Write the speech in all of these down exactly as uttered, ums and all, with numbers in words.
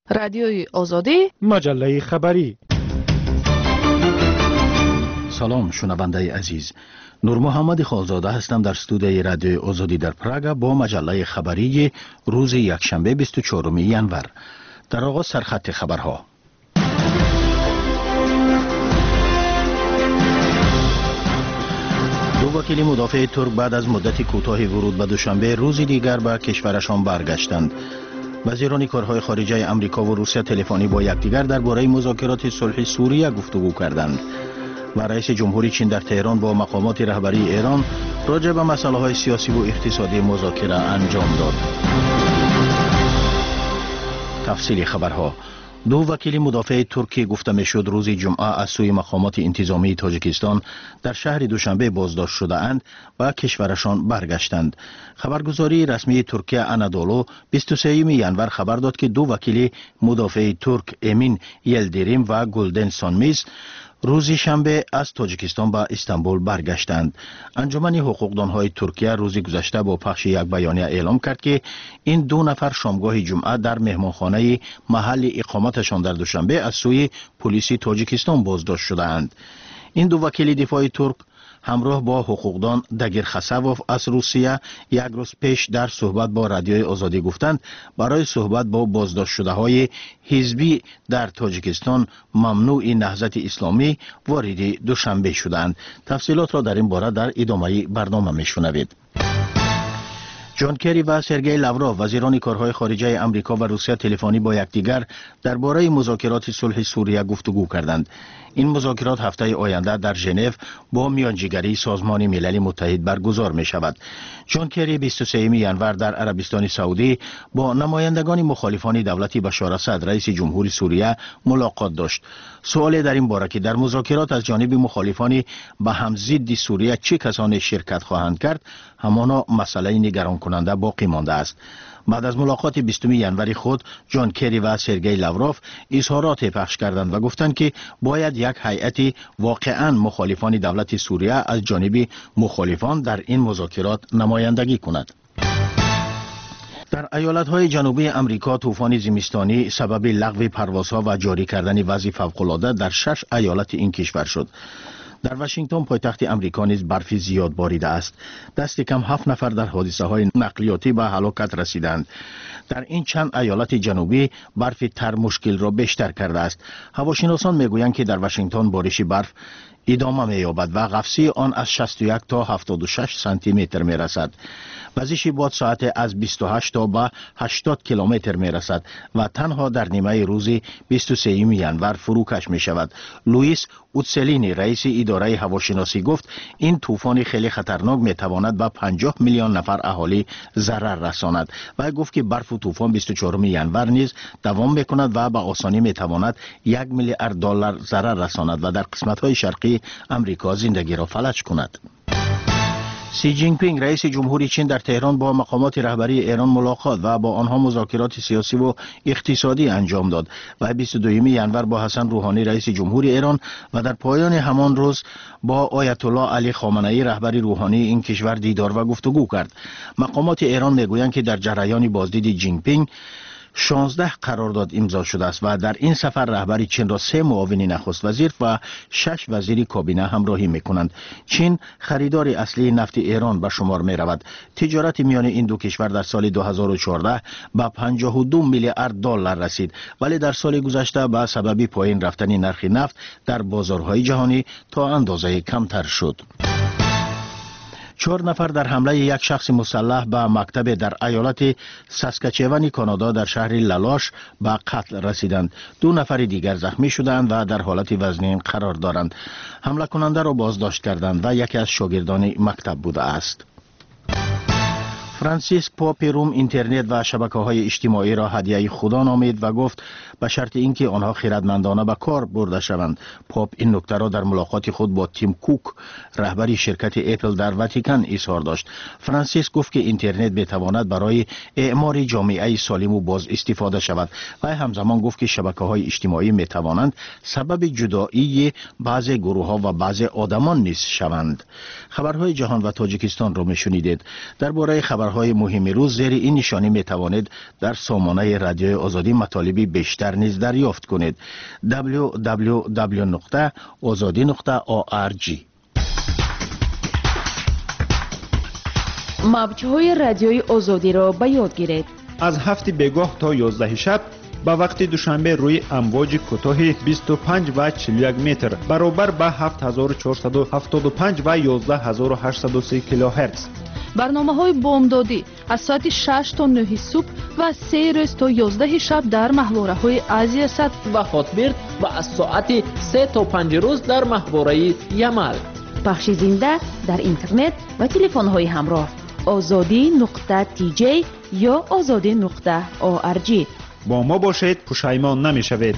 رادیوی آزادی، مجله خبری. سلام شنونده عزیز، نور محمد خالزاده هستم در استودیوی رادیوی آزادی در پراگ با مجله خبری روز یکشنبه بیست و چهارم ژانویه. در آغاز سرخط خبرها. دو وکیل مدافع ترک بعد از مدت کوتاهی ورود به دوشنبه روز دیگر به کشورشان برگشتند. وزیران کارهای خارجه آمریکا و روسیه تلفنی با یکدیگر درباره مذاکرات صلح سوریه گفتگو کردند و رئیس جمهوری چین در تهران با مقامات رهبری ایران راجع به مسائل سیاسی و اقتصادی مذاکره انجام داد. تفصیل خبرها. دو وکیل مدافع ترکی گفته میشد روز جمعه از سوی مقامات انتظامی تاجیکستان در شهر دوشنبه بازداشت شده اند و کشورشان برگشتند. خبرگزاری رسمی ترکیه انادولو بیست و سوم ژانویه خبر داد که دو وکیل مدافع ترک امین یلدریم و گلدن سانمیز روز شنبه از تاجیکستان به استانبول برگشتند. انجمن حقوقدانهای ترکیه روز گذشته با پخش یک بیانیه اعلام کرد که این دو نفر شامگاه جمعه در مهمانخانه محل اقامتشان در دوشنبه از سوی پلیس تاجیکستان بازداشت شدند. این دو وکیل دفاع ترک همراه با حقوقدان داگر خسوف از روسیه یک روز پیش در صحبت با رادیوی آزادی گفتند برای صحبت با بازداشت شده های حزبی در تاجیکستان ممنوع نهضت اسلامی وارد دوشنبه شدند. تفصیلات را در این باره در ادامه برنامه میشنوید. جان کری و سرگئی لاوروف وزیران کارهای خارجه آمریکا و روسیه تلفنی با یکدیگر درباره مذاکرات صلح سوریه گفتگو کردند. این مذاکرات هفته آینده در ژنو با میانجیگری سازمان ملل متحد برگزار می شود. جان کری بیست و سوم ژانویه در عربستان سعودی با نمایندگان مخالفان دولت بشار اسد رئیس جمهوری سوریه ملاقات داشت. سوال در این باره که در مذاکرات از جانب مخالفان به هم ضد سوریه چه کسانی شرکت خواهند کرد همانا مسئله نگران کننده باقی مانده است. بعد از ملاقات بیستم ژانویه خود جان کری و سرگئی لاوروف اظهارات پخش کردند و گفتند که باید یک هیئت واقعا مخالفان دولت سوریه از جانب مخالفان در این مذاکرات نمایندگی کند. در ایالت‌های جنوبی آمریکا طوفان زمستانی سبب لغو پروازها و جاری کردن وضع فوق‌العاده در شش ایالت این کشور شد. در واشنگتن پایتخت آمریکا نیز برف زیاد باریده است. دست کم هفت نفر در حادثه های نقلیاتی به هلاکت رسیدند. در این چند ایالت جنوبی برف تر مشکل را بیشتر کرده است. هواشناسان میگویند که در واشنگتن بارش برف ادامه می‌یابد و قفسه آن از شصت و یک تا هفتاد و شش سانتی متر می‌رسد. وزش باد ساعت از بیست و هشت تا به هشتاد کیلومتر می‌رسد و تنها در نیمه روز بیست و سوم ژانویه فروکش می‌شود. لوئیس اوتسلینی رئیس اداره هواشناسی گفت این طوفان خیلی خطرناک می‌تواند به پنجاه میلیون نفر اهالی ضرر رساند و گفت که برف و طوفان بیست و چهارم ژانویه نیز دوام می‌کند و به آسانی می‌تواند یک میلیارد دلار ضرر رساند و در قسمت‌های شرقی امریکا زندگی را فلج کند. سی جین پینگ رئیس جمهوری چین در تهران با مقامات رهبری ایران ملاقات و با آنها مذاکرات سیاسی و اقتصادی انجام داد و بیست و دوم ژانویه با حسن روحانی رئیس جمهوری ایران و در پایان همان روز با آیت الله علی خامنه‌ای رهبر روحانی این کشور دیدار و گفتگو کرد. مقامات ایران میگویند که در جریان بازدید جین پینگ شانزده قرارداد امضا شده است و در این سفر رهبر چین را سه معاون نخست وزیر و شش وزیر کابینه همراهی میکنند. چین خریدار اصلی نفت ایران به شمار می رود. تجارت میان این دو کشور در سال دو هزار و چهارده به پنجاه و دو میلیارد دلار رسید ولی در سال گذشته به سبب پایین رفتن نرخ نفت در بازارهای جهانی تا اندازه کمتر شد. چهار نفر در حمله یک شخص مسلح به مکتب در ایالت ساسکاچوان کانادا در شهر لالاش به قتل رسیدند. دو نفر دیگر زخمی شدند و در حالت وزنین قرار دارند. حمله کننده را بازداشت کردند و یکی از شاگردان مکتب بوده است. فرانسیس پاپ روم اینترنت و شبکه‌های اجتماعی را هدیه خدا نامید و گفت به شرط اینکه آنها خردمندانه به کار برده شوند. پاپ این نکته را در ملاقات خود با تیم کوک رهبر شرکت اپل در واتیکان اظهار داشت. فرانسیس گفت که اینترنت بتواند برای اعمار جامعه سالم و باز استفاده شود و همزمان گفت که شبکه‌های اجتماعی میتوانند سبب جدایی بعضی گروه‌ها و بعضی آدمان نیز شوند. خبرهای جهان و تاجیکستان را میشنیدید. درباره خبرهای خبرهای مهم روز زیر این نشانی می توانید در سامانه رادیوی آزادی مطالبی بیشتر نیز دریافت کنید. دبلیو دبلیو دبلیو نقطه آزادی نقطه او آر جی. موج‌های رادیوی آزادی را به یاد گیرید. از هفت بیگاه تا یازده شب با وقت دوشنبه روی امواج کوتاه بیست و پنج و چهل و یک متر برابر با هفت هزار و چهارصد و هفتاد و پنج و یازده هزار و هشتصد و سی کیلوهرتز. برنامه‌های بامدادی از ساعت شش تا نه صبح و سه روز تا یازده شب در محوره‌های آسیا صد و خاطبرد و از ساعت سه تا پنج روز در محوره یمل. پخش زنده در اینترنت و تلفن‌های همراه آزادی نقطه تی جی یا آزادی نقطه او آر جی. با ما باشید، پشیمان نمی‌شوید.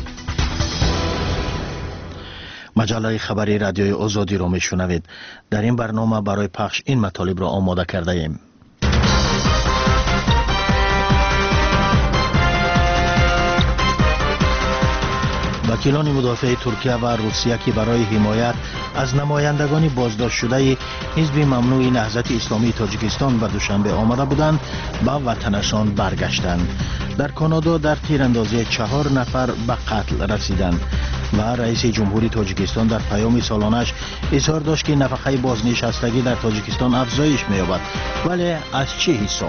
مجله خبری رادیوی آزادی را میشنوید. در این برنامه برای پخش این مطالب را آماده کرده ایم. وکیلان مدافع ترکیه و روسیه که برای حمایت از نمایندگان بازداشت شده حزب ممنوع نهضت اسلامی تاجیکستان به دوشنبه آمده بودند به وطنشان برگشتند. در کانادا در تیراندازی چهار نفر به قتل رسیدند و رئیس جمهوری تاجیکستان در پیام سالانش اظهار داشت که نفقه بازنشستگی در تاجیکستان افزایش می‌یابد، ولی از چه حساب؟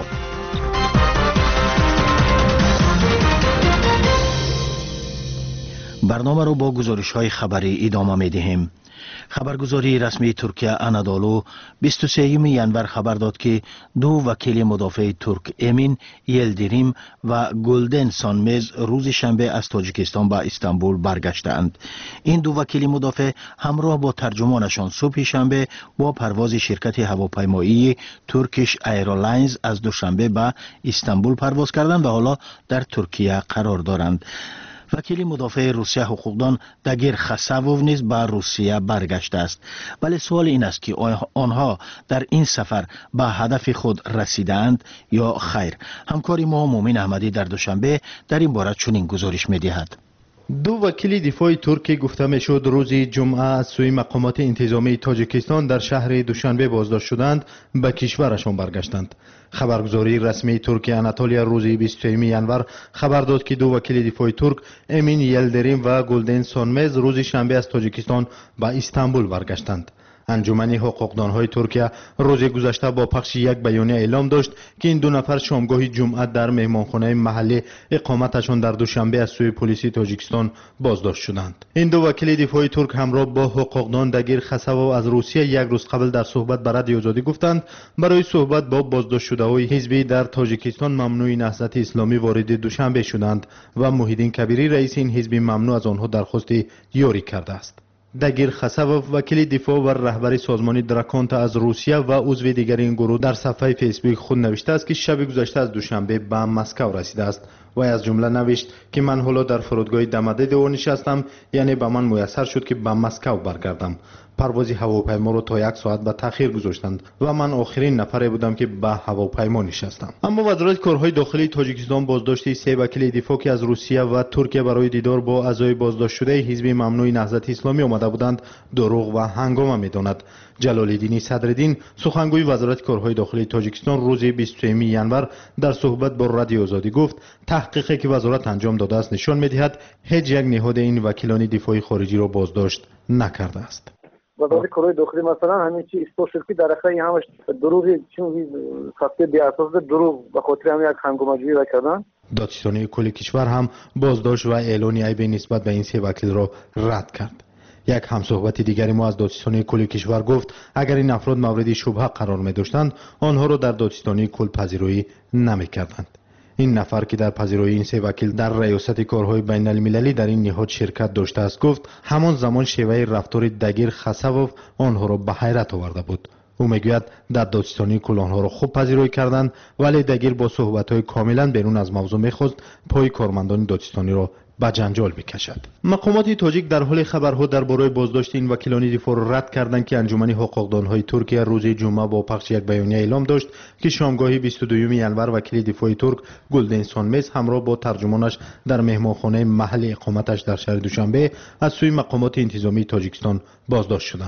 برنامه رو با گزارش های خبری ادامه می دهیم. خبرگزاری رسمی ترکیه انادولو بیست و سوم ژانویه خبر داد که دو وکیل مدافع ترک امین یلدریم و گلدن سانمز روز شنبه از تاجیکستان به استانبول برگشتند. این دو وکیل مدافع همراه با ترجمانشان صبح شنبه با پرواز شرکت هواپیمایی ترکیش ایرلاینز از دوشنبه به استانبول پرواز کردند و حالا در ترکیه قرار دارند. وکیل مدافع روسیه حقوقدان داگیر خساوو نیز به روسیه برگشته است، ولی سوال این است که آنها در این سفر به هدف خود رسیدند یا خیر. همکار ما مومن احمدی در دوشنبه در این باره چنین گزارش می‌دهد. دو وکیل دفاع ترکی گفته میشد روز جمعه از سوی مقامات انتظامی تاجیکستان در شهر دوشنبه بازداشت شدند به کشورشان برگشتند. خبرگزاری رسمی ترکیه اناتولیا روز بیست و سوم ژانویه خبر داد که دو وکیل دفاع ترک امین یلدریم و گلدن سانمز روز شنبه از تاجیکستان به استانبول برگشتند. انجمن حقوقدانهای ترکیه روز گذشته با پخش یک بیانیه اعلام داشت که این دو نفر شامگاه جمعه در مهمانخانه محلی اقامتشان در دوشنبه از سوی پلیس تاجیکستان بازداشت شدند. این دو وکیل دفاع ترک همراه با حقوقدان داگیر خساوو از روسیه یک روز قبل در صحبت با رادیو آزادی گفتند برای صحبت با بازداشت شده‌های حزبی در تاجیکستان ممنوع نهضت اسلامی وارد دوشنبه شدند و موحدین کبیری رئیس این حزب ممنوع از آنها درخواست یاری کرده است. داگیر خساوو وکیل دفاع و رهبر سازمان دراکانتا از روسیه و عضو دیگر این گروه در صفحه فیسبوک خود نوشته است که شب گذشته از دوشنبه به مسکو رسیده است و از جمله نوشت که من حالا در فرودگاه دمده دیوار نشستم، یعنی به من میسر شد که به مسکو برگردم. پرواز هواپیما رو تا یک ساعت به تاخیر گذاشتند و من آخرین نفری بودم که به هواپیما نشستم. اما وزارت کارهای داخلی تاجیکستان بازداشت سه وکیل دفاع که از روسیه و ترکیه برای دیدار با اعضای بازداشت شده حزب ممنوع نهضت اسلامی آمده بودند دروغ و هنگامه می‌داند. جلال‌الدین صدرالدین سخنگوی وزارت کارهای داخلی تاجیکستان روز بیست و سوم ژانویه در صحبت با رادیو آزادی گفت تحقیقی که وزارت انجام داده است نشان می‌دهد هیچ یک نهاد این وکیلان دفاعی خارجی را بازداشت نکرده است. وزارت کارهای داخلی مثلا همین چی اثبات شد که در اخیر همش دروغی چون خاطر بی اساس دروغ به خاطر هم یک هنگامجویی را کردن. دادستانی کل کشور هم بازداشت و اعلان عیب نسبت به این سه وکیل را رد کرد. یک همصحبت دیگری ما از دادستانی کل کشور گفت اگر این افراد مورد شبهه قرار می داشتند آنها را در دادستانی کل پذیرایی نمی کردند. این نفر که در پذیرایی این سه وکیل در ریاست کارهای بین المللی در این نهاد شرکت داشته است گفت همان زمان شیوه رفتار داگیر خساوو آنها را به حیرت آورده بود. او میگوید در دادستانی کل آنها را خوب پذیرایی کردند، ولی داگیر با صحبت‌های کاملا بیرون از موضوع می‌خواست پای کارمندان دادستانی را به جنجال بکشد. مقامات تاجیک در حال خبرها درباره بازداشت این وکیلان دفاع را رد کردند که انجمن حقوقدانهای ترکیه روز جمعه با پخش یک بیانیه اعلام داشت که شامگاه بیست و دوم ژانویه وکیل دفاع ترک گلدن سانمز همراه با ترجمانش در مهمانخانه محل اقامتش در شهر دوشنبه از سوی مقامات انتظامی تاجیکستان بازداشت شدند.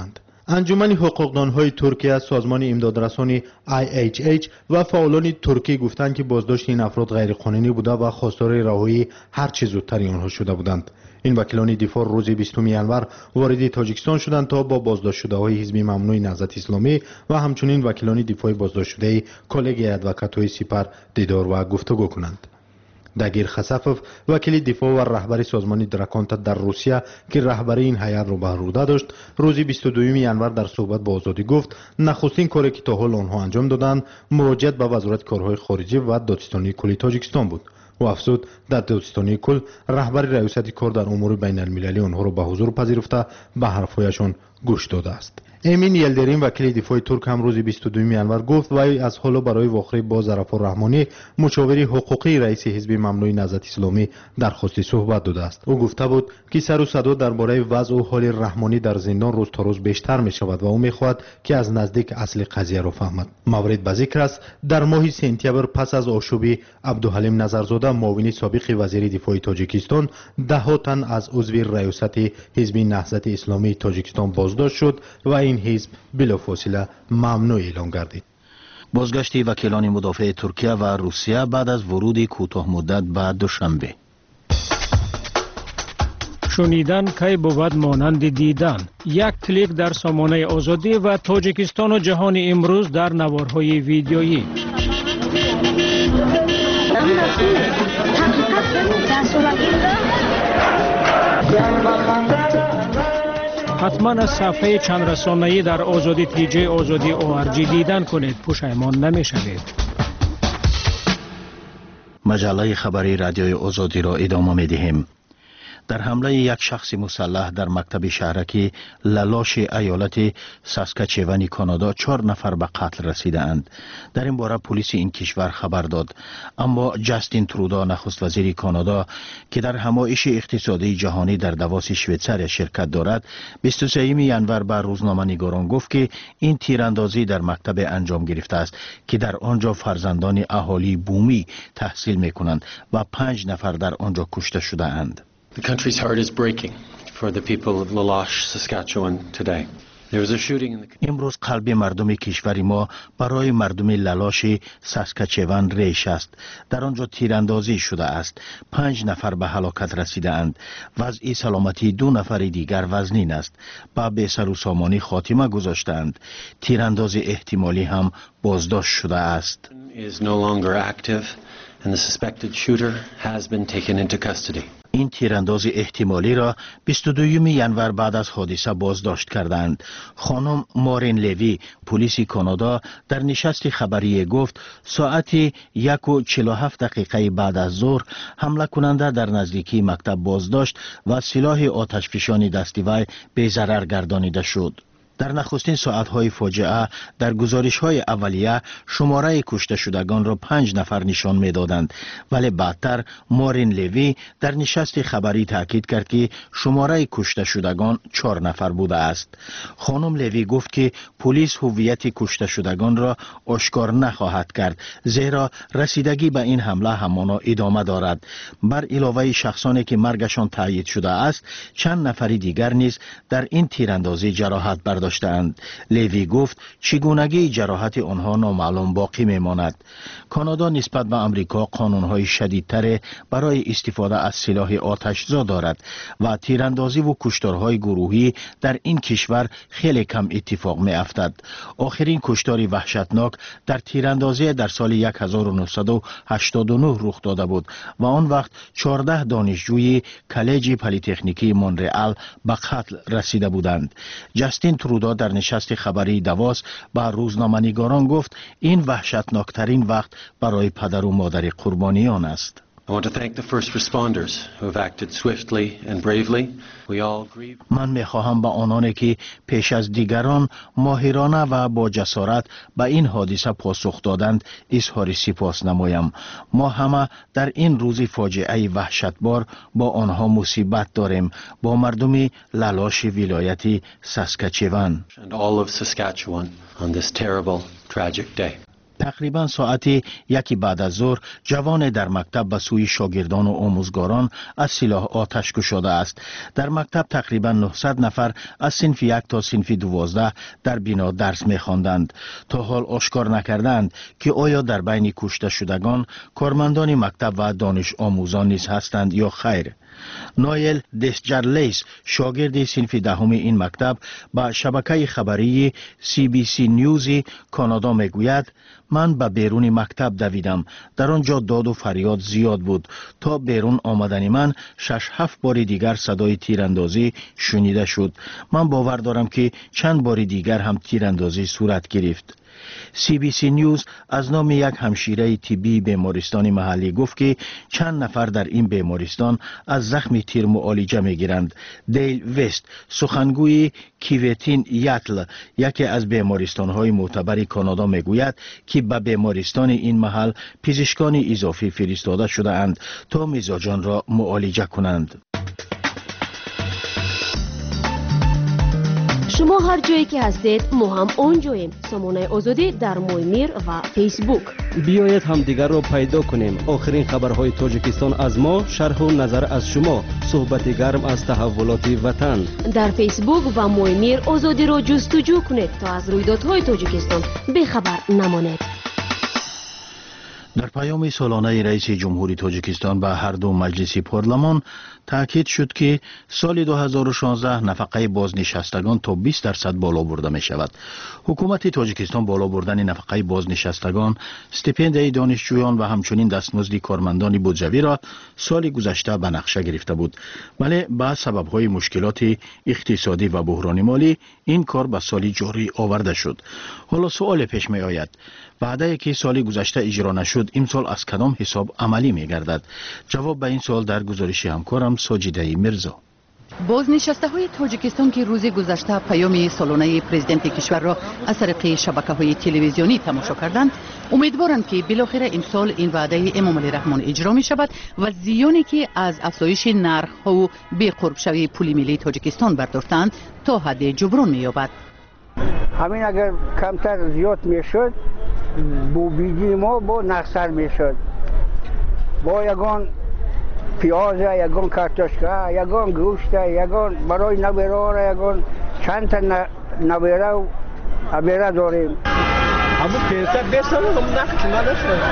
انجمن حقوقدانهای ترکیه، سازمان امدادرسانی آی اچ اچ و فعالان ترکی گفتند که بازداشت این افراد غیرقانونی بوده و خواستار رهایی هر چه زودتر آنها شده بودند. این وکیلان دفاع روز بیستم ینور وارد تاجیکستان شدند تا با بازداشت شده های حزب ممنوع نهضت اسلامی و همچنین وکیلان دفاع بازداشت شده کلگی ادوکات‌های سپر دیدار و گفتگو کنند. داگیر خسافوف وکیل دفاع و رهبر سازمان درکانتا در روسیه که رهبری این هیئت را به عهده داشت، روز بیست و دوم ینور در صحبت با آزادی گفت نخستین کاری که تا حال آنها انجام دادند مراجعت به وزارت کارهای خارجه و دادستانی کل تاجیکستان بود. و افزود در دادستانی کل رهبر ریاست کار در امور بین المللی آنها را به حضور پذیرفته به حرفهایشان گوش داده است. امین یلدرین وکیل دفاع ترک هم روز بیست و دوم ینور گفت وی از حالا برای واخری با ظرفا رحمانی مشاور حقوقی رئیس حزب ممنوع نهضت اسلامی درخواست صحبت داده است. او گفته بود که سر و صدا درباره وضع و حال رحمانی در زندان روز تا روز بیشتر می شود و او می خواهد که از نزدیک اصل قضیه را فهمد. مورد به ذکر است در ماه سپتامبر پس از آشوبی عبدالحلیم نظرزاده معاون سابق وزیر دفاع تاجیکستان ده ها تن از عضو ریاست حزب نهضت اسلامی تاجیکستان بازداشت شد و این حزب بلافاصله ممنوع اعلام گردید. بازگشت وکیلان مدافع ترکیه و روسیه بعد از ورود کوتاه مدت به دوشنبه. شنیدن کی بود مانند دیدن. یک کلیک در سامانه آزادی و تاجیکستان و جهان امروز در نوارهای ویدیویی. حتما از صفحه چند رسانه‌ای در آزادی تی جی آزادی او آر جی دیدن کنید، پشیمان نمی‌شوید. مجله خبری رادیوی آزادی را ادامه می‌دهیم. در حمله یک شخص مسلح در مکتب شهرکی لالاش ایالت ساسکاچوان کانادا چهار نفر به قتل رسیده اند. در این باره پلیس این کشور خبر داد، اما جاستین ترودا نخست وزیر کانادا که در همایش اقتصادی جهانی در دواس شویتزار شرکت دارد بیست و سوم ینور به روزنامه‌نگاران گفت که این تیراندازی در مکتب انجام گرفته است که در آنجا فرزندان اهالی بومی تحصیل می‌کنند و پنج نفر در آنجا کشته شده اند. The country's heart is breaking for the people of La Loche, Saskatchewan today. There was a shooting in the امروز قلب مردم کشور ما برای مردم لالاش ساسکاچوان ریش است. در آنجا تیراندازی شده است. پنج نفر به هلاکت رسیده اند. وضع سلامتی دو نفر دیگر وزنین است. با به سر و سامانی خاتمه گذاشتند. تیرانداز احتمالی هم بازداشت شده است. is no longer active and the suspected shooter has been taken into custody. این تیرانداز احتمالی را بیست و دوم ینور بعد از حادثه بازداشت کردند. خانم مارین لوی پلیس کانادا در نشست خبری گفت ساعت یک و چهل و هفت دقیقه بعد از ظهر حمله کننده در نزدیکی مکتب بازداشت و سلاح آتشفشانی دستی وی به ضرر گردانیده شد. در نخستین ساعتهای فاجعه در گزارش‌های اولیه شماره کشته شدگان را پنج نفر نشان می‌دادند، ولی بعدتر مارین لوی در نشست خبری تاکید کرد که شماره کشته شدگان چهار نفر بوده است. خانم لوی گفت که پلیس هویت کشته شدگان را آشکار نخواهد کرد، زیرا رسیدگی به این حمله همانا ادامه دارد. بر علاوه شخصانی که مرگشان تایید شده است، چند نفر دیگر نیز در این تیراندازی جراحت برداشت داشتند. لیوی گفت چگونگی جراحت آنها نامعلوم باقی میماند. کانادا نسبت به امریکا قانونهای شدیدتر برای استفاده از سلاح آتش‌زا دارد و تیراندازی و کشتارهای گروهی در این کشور خیلی کم اتفاق میافتد. آخرین کشتار وحشتناک در تیراندازی در سال هزار و نهصد و هشتاد و نه رخ داده بود و آن وقت چهارده دانشجوی کالج پلی‌تکنیکی مونرئال به قتل رسیده بودند. جاستین ترودا در نشست خبری دواس با روزنامه‌نگاران گفت این وحشتناکترین وقت برای پدر و مادر قربانیان است. I want to thank the first responders who have acted swiftly and bravely. We all grieve. من می‌خواهم به آنانی که پیش از دیگران ماهرانه و با جسارت به این حادثه پاسخ دادند اظهار سپاس نمایم. ما همه در این روز فاجعه وحشتبار با آنها مصیبت داریم، با مردم لالاش ولایت ساسکاچوان And all of Saskatchewan on this terrible tragic day. تقریبا ساعت یکی بعد از ظهر جوان در مکتب به سوی شاگردان و آموزگاران از سلاح آتش گشاده است. در مکتب تقریبا نهصد نفر از صنف یک تا صنف دوازده در بنا درس می‌خواندند. تا حال آشکار نکردند که آیا در بین کشته شدگان کارمندان مکتب و دانش آموزان نیز هستند یا خیر. نایل دسجرلیس شاگرد صنف دهم این مکتب با شبکه خبری سی بی سی نیوز کانادا میگوید من به بیرون مکتب دویدم. در آنجا داد و فریاد زیاد بود. تا بیرون آمدن من شش هفت بار دیگر صدای تیراندازی شنیده شد. من باور دارم که چند بار دیگر هم تیراندازی صورت گرفت. سی بی سی نیوز از نام یک همشیره طبی بیمارستان محلی گفت که چند نفر در این بیمارستان از زخم تیر معالجه می گیرند. دیل وست سخنگوی کیویتین یاتل یکی از بیمارستان های معتبر کانادا می گوید که به بیمارستان این محل پزشکان اضافی فرستاده شده اند تا مزاجان را معالجه کنند. شما هر جایی که هستید ما هم اونجاییم. سامانه آزادی در مویمیر و فیسبوک. بیایید هم دیگر رو پیدا کنیم. آخرین خبرهای تاجیکستان از ما، شرح و نظر از شما، صحبت گرم از تحولات وطن. در فیسبوک و مویمیر آزادی رو جستجو کنید تا از رویدادهای تاجیکستان بخبر نمانید. در پیام سالانه رئیس جمهوری تاجیکستان به هر دو مجلس پارلمان تاکید شد که سال دو هزار و شانزده نفقه بازنشستگان تا بیست درصد بالا برده می شود. حکومت تاجیکستان بالا بردن نفقه بازنشستگان، استیپندیای دانشجویان و همچنین دستمزد کارمندان بودجوی را سال گذشته به نقشه گرفته بود. ولی با سبب‌های مشکلات اقتصادی و بحران مالی این کار به سال جاری آورده شد. حالا سوال پیش می آید: وعده که سال گذشته اجرا نشد امسال از کدام حساب عملی می گردد؟ جواب به این سوال در گزارش همکارم ساجده میرزا. بازنشسته های تاجیکستان که روز گذشته پیام سالانه پرزیدنت کشور را از طریق شبکه های تلویزیونی تماشا کردند، امیدوارند که بالاخره امسال این وعده امام علی رحمان اجرا می شود و زیانی که از افزایش نرخ ها و بی قرب شوی پول ملی تاجیکستان برداشتند تا حد جبران می یابد. همین اگر کمتر زیاد می شد، بو بیجی ما با نقصر می شد. با یگان پیاز، یگان کارتوشکا، یگان گوشت، یگان برای نویرا، یگان چند تا نویره و ابیره داریم. همون پیسه بیستان هم نقص نداشت.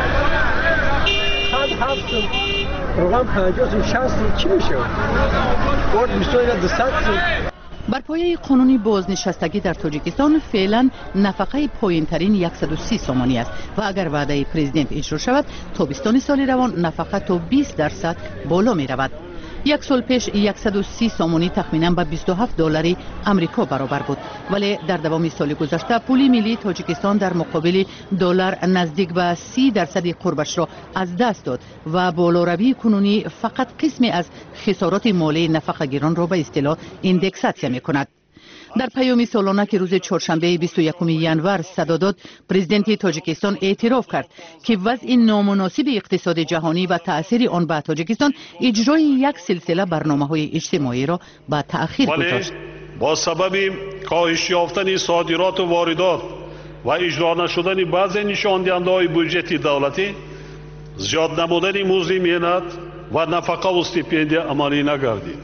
چند هفت رقم پنجاه شصت چی میشه؟ برد بیستان دوصد. بر پایه قانون بازنشستگی در تاجیکستان فعلا نفقه پایین ترین صد و سی سومانی است و اگر وعده پرزیدنت اجرا شود تابستان سال روان نفقه تا بیست درصد بالا می رود. یک سال پیش صد و سی سومانی تخمینا به بیست و هفت دلار آمریکا برابر بود، ولی در دوام سال گذشته پول ملی تاجیکستان در مقابل دلار نزدیک به سی درصد قربش را از دست داد و بالاروی کنونی فقط قسمی از خسارات مالی نفقه گیران را به اصطلاح ایندکساسیون می کند. در پیام سالانه که روز چهارشنبه بیست و یکم ژانویه صدا داد، پرزیدنت تاجیکستان اعتراف کرد که وضع نامناسب اقتصاد جهانی و تأثیر آن بر تاجیکستان اجرای یک سلسله برنامه‌های اجتماعی را به تأخیر گذاشت. با سبب کاهش یافتن صادرات و واردات و اجرا نشدن بعضی نشاندهنده‌های بودجه دولتی، زیاد نمودن مزد مهنت و نفقه و استیپندیه عملی نگردید.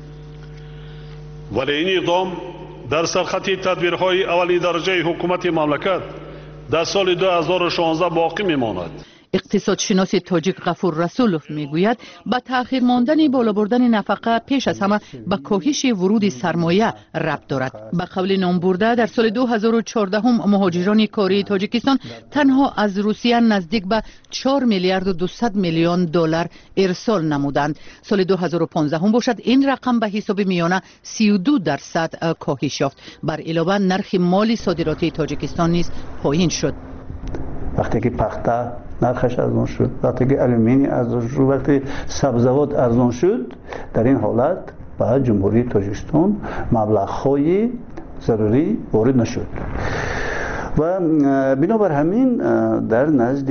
ولی این اقدام در سرخط تدبیرهای اولی درجه حکومت مملکت در سال دو هزار و شانزده باقی میماند. اقتصادشناس تاجیک غفور رسولوف میگوید با تأخیر ماندن بالا بردن نفقه پیش از همه به کاهش ورود سرمایه ربط دارد. به قول نام برده در سال دو هزار و چهارده هم مهاجران کاری تاجیکستان تنها از روسیه نزدیک به چهار میلیارد و دویست میلیون دلار ارسال نمودند. سال دو هزار و پانزده هم باشد این رقم به حساب میانه سی و دو درصد کاهش یافت. بر علاوه نرخ مالی صادراتی تاجیکستان نیز پایین شد. وقتی که پخته نرخش ارزان شد، وقتی که آلومینی ارزان شد، وقتی سبزیجات ارزان شد، در این حالت به جمهوری تاجیکستان مبلغ‌های ضروری وارد نشد و بنابر همین در نزد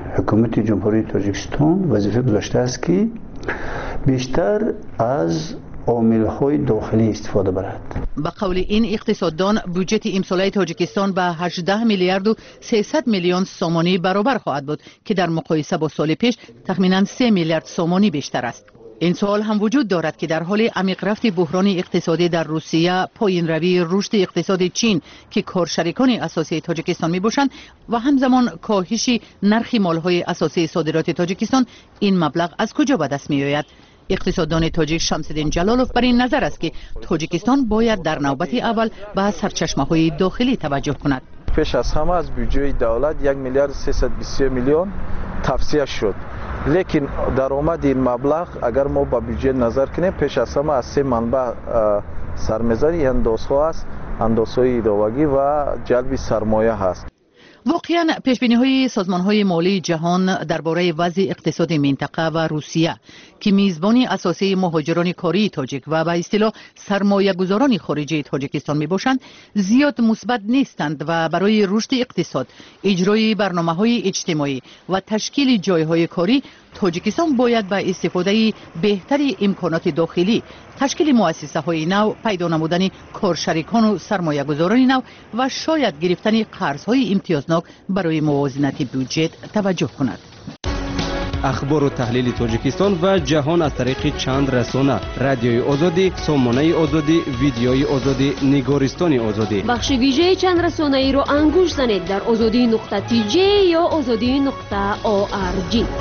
حکومت جمهوری تاجیکستان وظیفه گذاشته است که بیشتر از عامل‌های داخلی استفاده برد. با قول این اقتصاددان بودجه امساله تاجیکستان به هجده میلیارد و سیصد میلیون سومانی برابر خواهد بود که در مقایسه با سال پیش تخمیناً سه میلیارد سومانی بیشتر است. این سوال هم وجود دارد که در حال عمیق رفت بحران اقتصادی در روسیه، پایین روی رشد اقتصاد چین که کارشریکان اساسی تاجیکستان می باشند و همزمان کاهش نرخ مالهای اساسی صادرات تاجیکستان، این مبلغ از کجا به دست می آید؟ اقتصاددان تاجیک شمس‌الدین جلالوف بر این نظر است که تاجیکستان باید در نوبت اول به سرچشمه‌های داخلی توجه کند. پیش از همه از بودجه دولت یک میلیارد سیصد و بیست میلیون توصیه شد، لیکن درآمد این مبلغ اگر ما با بودجه نظر کنیم پیش از همه از سه منبع سرمایه‌گذاری اندازها است، اندازهای ایداوگی و جلب سرمایه هست. واقعاً پیشبینی‌های سازمان‌های مالی جهان درباره وضع اقتصادی منطقه و روسیه که میزبانی اساسی مهاجران کاری تاجیک و به اصطلاح سرمایه‌گذاران خارجی تاجیکستان میباشند زیاد مثبت نیستند و برای رشد اقتصاد، اجرای برنامه‌های اجتماعی و تشکیل جای‌های کاری تاجیکستان باید به استفاده بهتری امکانات داخلی، تشکیل مؤسسه‌های نو، پیدا نمودن کارشریکان و سرمایه‌گذاران نو و شاید گرفتن قرض‌های امتیازناک برای موازنت بودجه توجه کند. اخبار و تحلیل تاجیکستان و جهان از طریق چند رسانه: رادیوی آزادی، سامانه آزادی، ویدیوی آزادی، نگارستان آزادی. بخش ویژه چند رسانه ای رو انگوش زنید در آزادی نقطه تی جی یا آزادی نقطه او آر جی.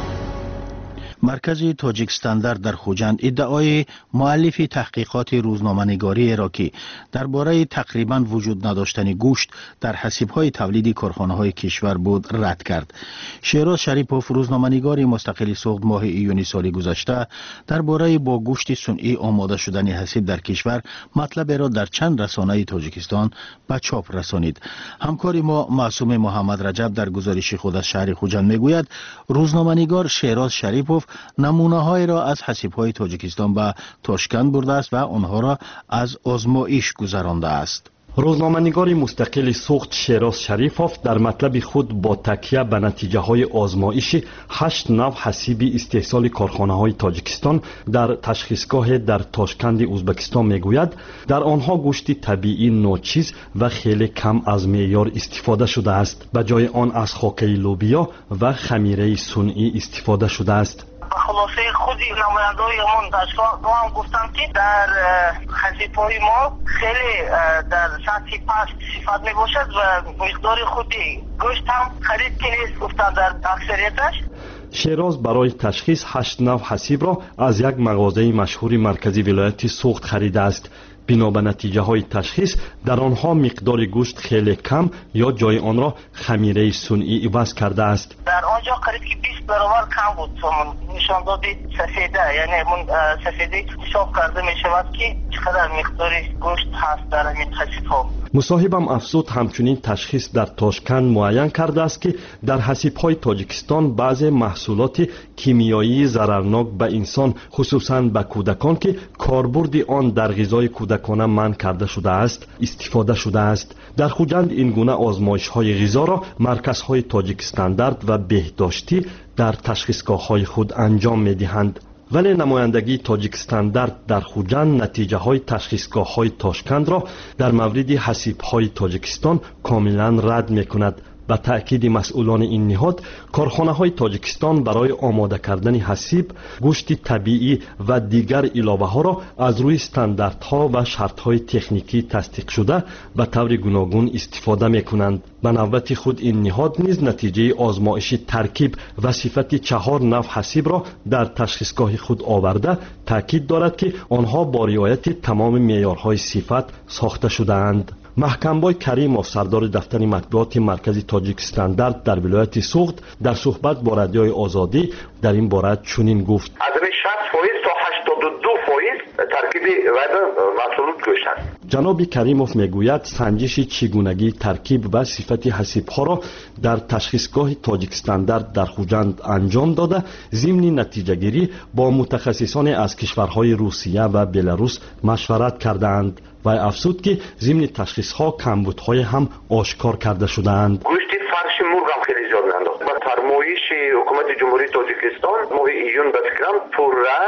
مرکز تاجیک استاندارد در خوجند ادعای مؤلف تحقیقات روزنامه‌نگاری عراقی درباره تقریباً وجود نداشتن گوشت در حسیب‌های تولیدی کارخانه‌های کشور بود رد کرد. شیراز شریپوف روزنامه‌نگار مستقل سوخت ماه ایونی سال گذشته درباره با گوشت صنعی آماده شدن حسیب در کشور مطلب را در چند رسانه تاجیکستان به چاپ رسانید. همکار ما معصوم محمد رجب در گزارش خود از شهر خوجند میگوید روزنامه‌نگار شیراز شریپوف نمونه های را از حسیب های تاجیکستان به تاشکند برده است و آنها را از آزمایش گذرانده است. روزنامه‌نگار مستقل سوخت شیراز شریفوف در مطلب خود با تکیه به نتیجه های آزمایش هشت نوع حسیب استحصال کارخانه های تاجیکستان در تشخیصگاه در تاشکند ازبکستان میگوید در آنها گوشت طبیعی ناچیز و خیلی کم از معیار استفاده شده است، به جای آن از خاکه لوبیا و خمیره صنعی استفاده شده است. خلاصه خودی نماینده‌های همون دانشگاه دو هم گفتن که در حسیب‌های ما خیلی در سطح پست صفت می باشد و مقدار خودی گوشت هم خرید که نیست گفتن در اکثریتش. شیراز برای تشخیص هشت نوع حسیب را از یک مغازه مشهور مرکزی ولایت سوخت خریده است. بنا به نتیجه های تشخیص در آنها مقدار گوشت خیلی کم یا جای آن را خمیره صنعی عوض کرده است. در آنجا قریب که بیست برابر کم بود نشان داد سفیده، یعنی اون سفیده حساب کرده می شود که چقدر مقدار گوشت هست در این حسیب ها. مصاحبم افزود همچنین تشخیص در تاشکند معین کرده است که در حسیب های تاجیکستان بعضی محصولات کیمیایی ضررناک به انسان خصوصاً به کودکان که کاربرد آن در غذای کودکانه منع کرده شده است استفاده شده است. در خوجند این گونه آزمایش های غذا را مرکز های تاجیک استاندارد و بهداشتی در تشخیصگاه های خود انجام می دهند. ولی نمایندگی تاجیک استاندارد در خوجند نتیجه های تشخیصگاه های تاشکند را در مورد حسیب های تاجیکستان کاملا رد می کند. به تأکید مسئولان این نهاد، کارخانه های تاجیکستان برای آماده کردن حسیب، گوشت طبیعی و دیگر علاوه ها را از روی استانداردها و شرط های تکنیکی تصدیق شده به طور گوناگون استفاده می کنند. به نوبت خود این نهاد نیز نتیجه آزمایش ترکیب و صفت چهار نوع حسیب را در تشخیصگاه خود آورده تأکید دارد که آنها با رعایت تمام معیارهای صفت ساخته شده اند. محکمبای کریموف سردار دفتر مطبوعات مرکزی تاجیک استاندارد در ولایت سوخت در صحبت با رادیوی آزادی در این باره چنین گفت: از شصت فاصله تا هشتاد و دو فاصله ترکیب و محصولات گوشت است. جناب کریموف میگوید سنجش چگونگی ترکیب و صفت حسیب‌ها را در تشخیصگاه تاجیک استاندارد در خوجند انجام داده ضمن نتیجه گیری با متخصصان از کشورهای روسیه و بلاروس مشورت کردند و افزود که ضمن تشخیص‌ها کمبودهای هم آشکار کرده شده‌اند. گوشت فرش مرغ هم خیلی زیاد انداخت. با فرمایش حکومت جمهوری تاجیکستان ماه ایون به فکرم پورا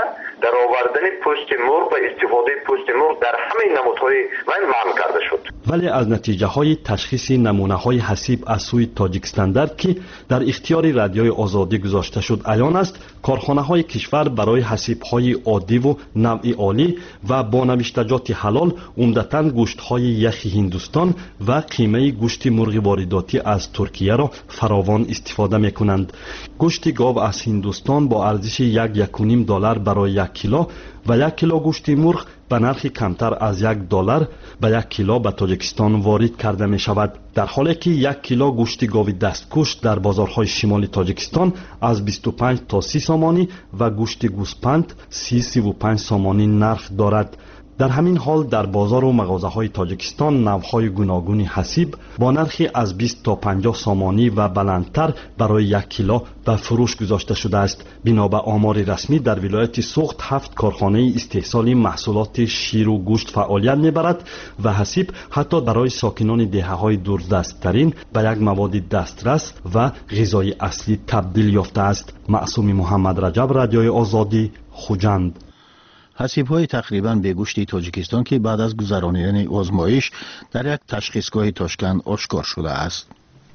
در آوردن پوست مرغ و استفاده پوست مرغ در همه نمودهای من منع کرده شد. ولی از نتیجه های تشخیص نمونه های حسیب از سوی تاجیک استاندارد که در اختیار رادیوی آزادی گذاشته شد عیان است کارخانه های کشور برای حسیب های عادی و نوع عالی و با نوشتجات حلال عمدتاً گوشت های یخ هندوستان و قیمه گوشت مرغ وارداتی از ترکیه را فراوان استفاده می کنند. گوشت گاو از هندوستان با ارزش یک یک و نیم دلار برای یک کیلو و یک کیلو گوشت مرغ به نرخ کمتر از یک دلار به یک کیلو به تاجیکستان وارد کرده می شود، در حالی که یک کیلو گوشت گاو دستکش در بازارهای شمالی تاجیکستان از بیست و پنج تا سی سامانی و گوشت گوسپند سی سی و پنج سامانی نرخ دارد. در همین حال در بازار و مغازه‌های تاجیکستان نوع‌های گوناگون حسیب با نرخی از بیست تا پنجاه سامانی و بلندتر برای یک کیلو به فروش گذاشته شده است. بنا به آمار رسمی در ولایت سوخت هفت کارخانه استحصال محصولات شیر و گوشت فعالیت می‌برد و حسیب حتی برای ساکنان دهه‌های دوردست‌ترین به یک مواد دسترس و غذای اصلی تبدیل یافته است. معصوم محمد رجب، رادیوی آزادی، خوجند. حسیب‌های تقریباً به گوشت تاجیکستان که بعد از گذرانیدن آزمایش در یک تشخیصگاه تاشکند آشکار شده است.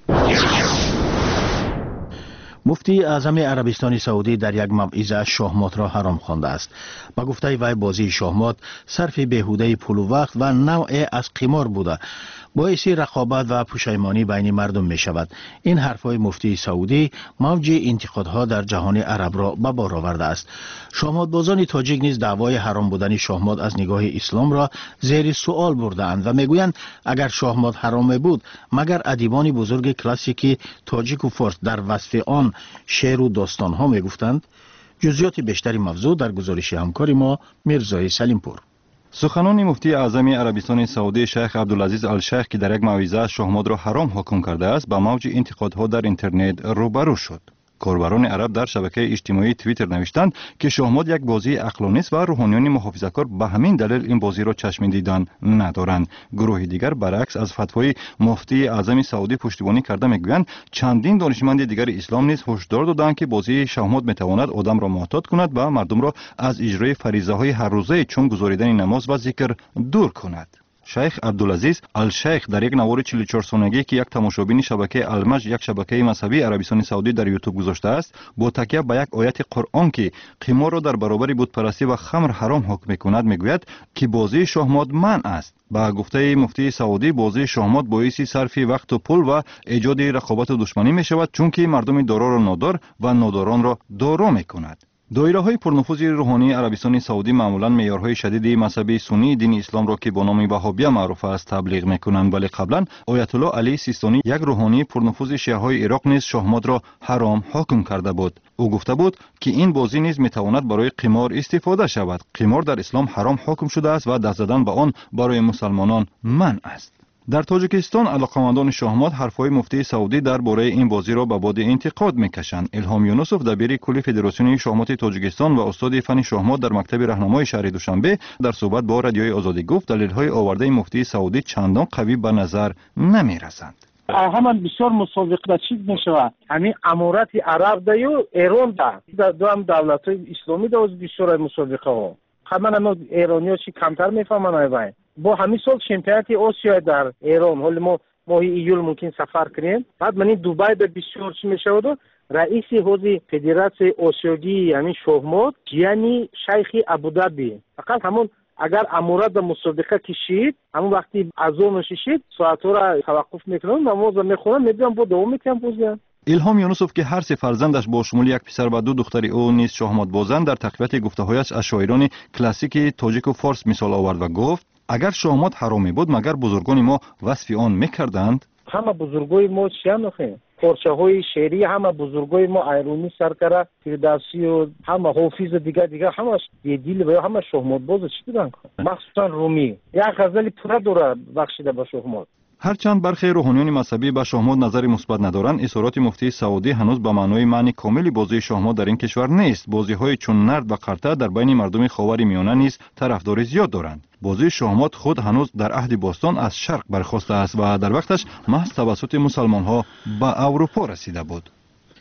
مفتی اعظم عربستان سعودی در یک موعظه شاهمات را حرام خوانده است. با گفته وی بازی شاهمات صرف بیهوده پول و وقت و نوع از قمار بوده، باعث رقابت و پشیمانی بین مردم می شود. این حرفهای مفتی سعودی موج انتقادها در جهان عرب را به بار آورده است. شاهمات بازان تاجیک نیز دعوای حرام بودن شاهمات از نگاه اسلام را زیر سوال برده‌اند و میگویند اگر شاهمات حرام بود مگر ادیبان بزرگ کلاسیک تاجیک و فارس در وصف آن شعر و داستان ها می گفتند؟ جزئیات بیشتری موضوع در گزارش همکار ما میرزای سلیمپور. سخنان مفتی اعظم عربستان سعودی شیخ عبدالعزیز الشیخ که در یک موعظه شاهمات را حرام حکم کرده است با موج انتقادها در اینترنت روبرو شد. کاربران عرب در شبکه اجتماعی توییتر نوشتند که شاهمات یک بازی عقلانی است و روحانیان محافظه‌کار به همین دلیل این بازی را چشم دیدن ندارند. گروه دیگر برعکس از فتوای مفتی اعظم سعودی پشتیبانی کرده میگویند چندین دانشمند دیگر اسلام نیز هشدار دادند که بازی شاهمات میتواند آدم را معتاد کند و مردم را از اجرای فریضه های هر روزه چون گزاریدن نماز و ذکر دور کند. شیخ عبدالعزیز الشیخ در یک نوار چهل و چهار سالگی که یک تماشابین شبکه المج یک شبکه مذهبی عربستان سعودی در یوتیوب گذاشته است با تکیه به یک آیت قرآن که قمار را در برابر بتپرستی و خمر حرام حکم می‌کند میگوید که بازی شاهمات منع است. با گفته مفتی سعودی بازی شاهمات باعث صرف وقت و پول و ایجاد رقابت و دشمنی می‌شود چون که مردم دارا را نادار و ناداران را دارا می‌کند. دایره های پرنفوذ روحانی عربستان سعودی معمولا معیارهای شدید مذهبی سنی دین اسلام را که با نام وهابیه معروف است تبلیغ میکنند، ولی قبلا آیت الله علی سیستانی یک روحانی پرنفوذ شیعه های عراق نیز شاهمات را حرام حکم کرده بود. او گفته بود که این بازی نیز میتواند برای قمار استفاده شود. قمار در اسلام حرام حکم شده است و دست زدن به آن برای مسلمانان منع است. در تاجیکستان علاقمندان شاهمات حرفهای مفتی سعودی درباره این بازی را به باد انتقاد میکشند. الهام یونسوف دبیر کل فدراسیون شاهمات تاجیکستان و استاد فن شاهمات در مکتب راهنمای شهر دوشنبه در صحبت با رادیوی آزادی گفت دلیل‌های آورده مفتی سعودی چندان قوی به نظر نمیرسند. همان بسیار مسابقه چیز میشود. همین امارات عرب دا و ایران دا دو هم دولت‌های اسلامی دا بسیار مسابقه ها. من هم ایرانی ها چی کمتر میفهمن باید. با همین سال چمپیونات آسیا در ایران حالا ما ماه ایول ممکن سفر کنیم. بعد من این دبی به بسیار چی میشود و رئیس حوزه فدراسیون آسیایی یعنی شاهمات یعنی شیخ ابوظبی. فقط همون اگر امارات به مسابقه کشید همون وقتی اذان شید ساعت را توقف میکنن نماز میخونن میبینن با دوام میکنن بازیان. الهام یونسوف که هر سه فرزندش با شمول یک پسر و دو دختر او نیز شاهمات بازند در تقویت گفته‌هایش از شاعران کلاسیک تاجیک و فارس مثال آورد و گفت اگر شاهمات حرامی بود مگر بزرگان ما وصف آن میکردند؟ همه بزرگای ما چی نخه پارچه های شعری همه بزرگای ما ایرانی سرکره فردوسی و همه حافظ دیگه دیگه همه دیل و همه شاهمات باز چی بودن مخصوصا رومی یک غزل پورا دوره بخشیده به شاهمات. هرچند برخی روحانیان مذهبی به شاهمات نظری مثبت ندارند، اظهارات مفتی سعودی هنوز به معنای معنی کاملی بازی شاهمات در این کشور نیست. بازی‌های چون نرد و قرطه در بین مردم خاور میانه نیز طرفداری زیاد دارند. بازی شاهمات خود هنوز در عهد باستان از شرق برخاسته است و در وقتش محض توسط مسلمان‌ها به اروپا رسیده بود.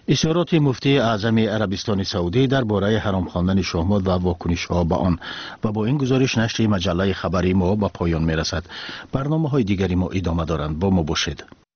اشارات مفتی اعظم عربستان سعودی درباره حرام خواندن شهمات و واکنش‌ها به آن و با این گزارش نشر مجله خبری ما به پایان می‌رسد. برنامه‌های دیگری ما ادامه دارند. با ما باشید.